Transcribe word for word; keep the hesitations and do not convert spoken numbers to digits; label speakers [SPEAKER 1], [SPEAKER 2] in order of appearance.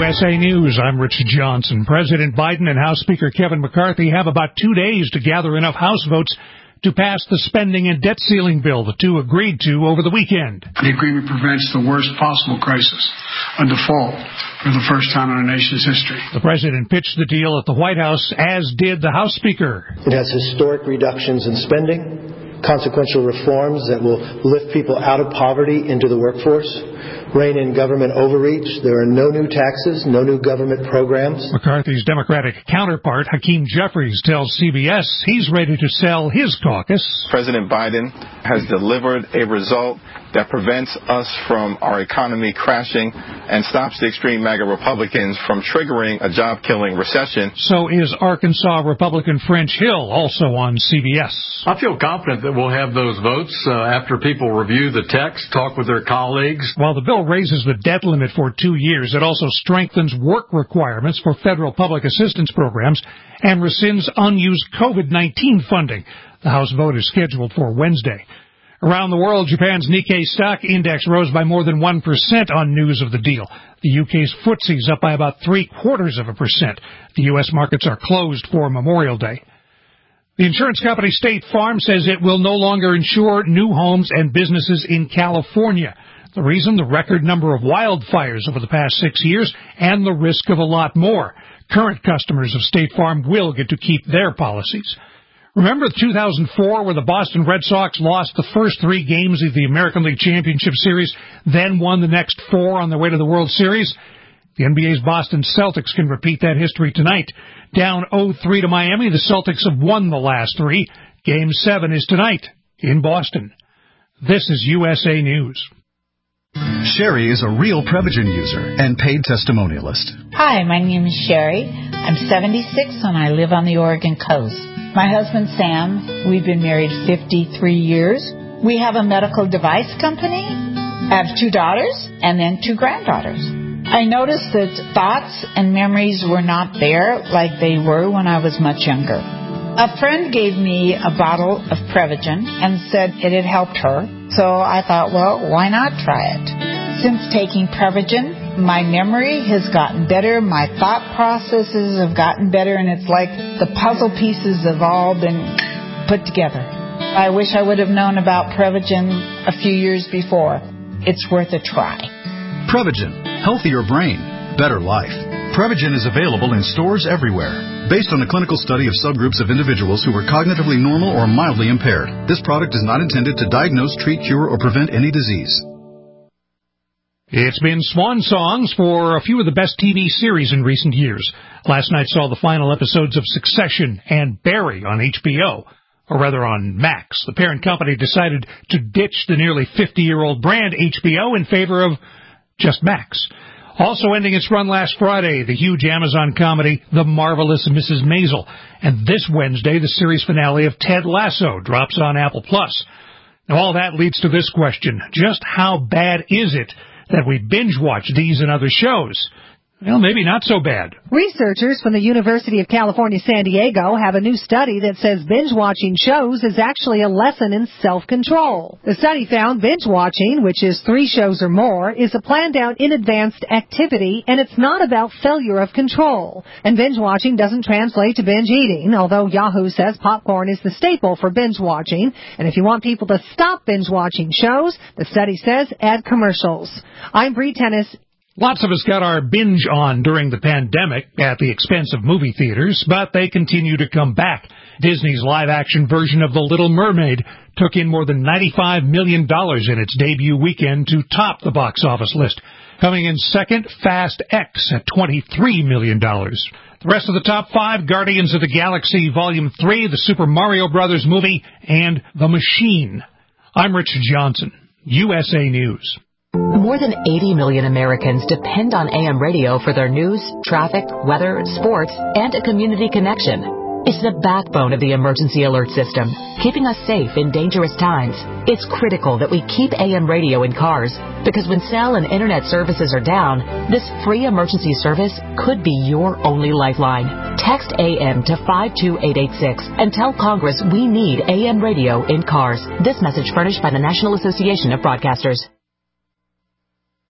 [SPEAKER 1] S A News, I'm Rich Johnson. President Biden and House Speaker Kevin McCarthy have about two days to gather enough House votes to pass the spending and debt ceiling bill the two agreed to over the weekend.
[SPEAKER 2] The agreement prevents the worst possible crisis, a default, for the first time in our nation's history.
[SPEAKER 1] The president pitched the deal at the White House, as did the House Speaker.
[SPEAKER 3] It has historic reductions in spending, consequential reforms that will lift people out of poverty into the workforce, rein in government overreach. There are no new taxes, no new government programs.
[SPEAKER 1] McCarthy's Democratic counterpart, Hakeem Jeffries, tells C B S he's ready to sell his caucus.
[SPEAKER 4] President Biden has delivered a result that prevents us from our economy crashing and stops the extreme MAGA Republicans from triggering a job-killing recession.
[SPEAKER 1] So is Arkansas Republican French Hill, also on C B S.
[SPEAKER 5] I feel confident that we'll have those votes uh, after people review the text, talk with their colleagues.
[SPEAKER 1] While the bill raises the debt limit for two years, it also strengthens work requirements for federal public assistance programs and rescinds unused COVID nineteen funding. The House vote is scheduled for Wednesday. Around the world, Japan's Nikkei stock index rose by more than one percent on news of the deal. The U K's F T S E's up by about three-quarters of a percent. The U S markets are closed for Memorial Day. The insurance company State Farm says it will no longer insure new homes and businesses in California. The reason, the record number of wildfires over the past six years and the risk of a lot more. Current customers of State Farm will get to keep their policies. Remember two thousand four, where the Boston Red Sox lost the first three games of the American League Championship Series, then won the next four on their way to the World Series? The N B A's Boston Celtics can repeat that history tonight. Down oh three to Miami, the Celtics have won the last three. Game seven is tonight in Boston. This is U S A News.
[SPEAKER 6] Sherry is a real Prevagen user and paid testimonialist.
[SPEAKER 7] Hi, my name is Sherry. I'm seventy-six and I live on the Oregon coast. My husband, Sam, we've been married fifty-three years. We have a medical device company. I have two daughters and then two granddaughters. I noticed that thoughts and memories were not there like they were when I was much younger. A friend gave me a bottle of Prevagen and said it had helped her. So I thought, well, why not try it? Since taking Prevagen, my memory has gotten better, my thought processes have gotten better, and it's like the puzzle pieces have all been put together. I wish I would have known about Prevagen a few years before. It's worth a try.
[SPEAKER 6] Prevagen. Healthier brain. Better life. Prevagen is available in stores everywhere. Based on a clinical study of subgroups of individuals who were cognitively normal or mildly impaired, this product is not intended to diagnose, treat, cure, or prevent any disease.
[SPEAKER 1] It's been swan songs for a few of the best T V series in recent years. Last night saw the final episodes of Succession and Barry on H B O, or rather on Max. The parent company decided to ditch the nearly fifty-year-old brand H B O in favor of just Max. Also ending its run last Friday, the huge Amazon comedy The Marvelous Missus Maisel. And this Wednesday, the series finale of Ted Lasso drops on Apple Plus. Now, all that leads to this question. Just how bad is it that we binge-watch these and other shows? Well, maybe not so bad.
[SPEAKER 8] Researchers from the University of California, San Diego have a new study that says binge-watching shows is actually a lesson in self-control. The study found binge-watching, which is three shows or more, is a planned-out in-advance activity, and it's not about failure of control. And binge-watching doesn't translate to binge-eating, although Yahoo says popcorn is the staple for binge-watching. And if you want people to stop binge-watching shows, the study says add commercials. I'm Bree Tennis.
[SPEAKER 1] Lots of us got our binge on during the pandemic at the expense of movie theaters, but they continue to come back. Disney's live-action version of The Little Mermaid took in more than ninety-five million dollars in its debut weekend to top the box office list. Coming in second, Fast X at twenty-three million dollars. The rest of the top five, Guardians of the Galaxy Volume three, the Super Mario Brothers movie, and The Machine. I'm Rich Johnson, U S A News.
[SPEAKER 9] More than eighty million Americans depend on A M radio for their news, traffic, weather, sports, and a community connection. It's the backbone of the emergency alert system, keeping us safe in dangerous times. It's critical that we keep A M radio in cars, because when cell and internet services are down, this free emergency service could be your only lifeline. Text A M to five two eight eight six and tell Congress we need A M radio in cars. This message furnished by the National Association of Broadcasters.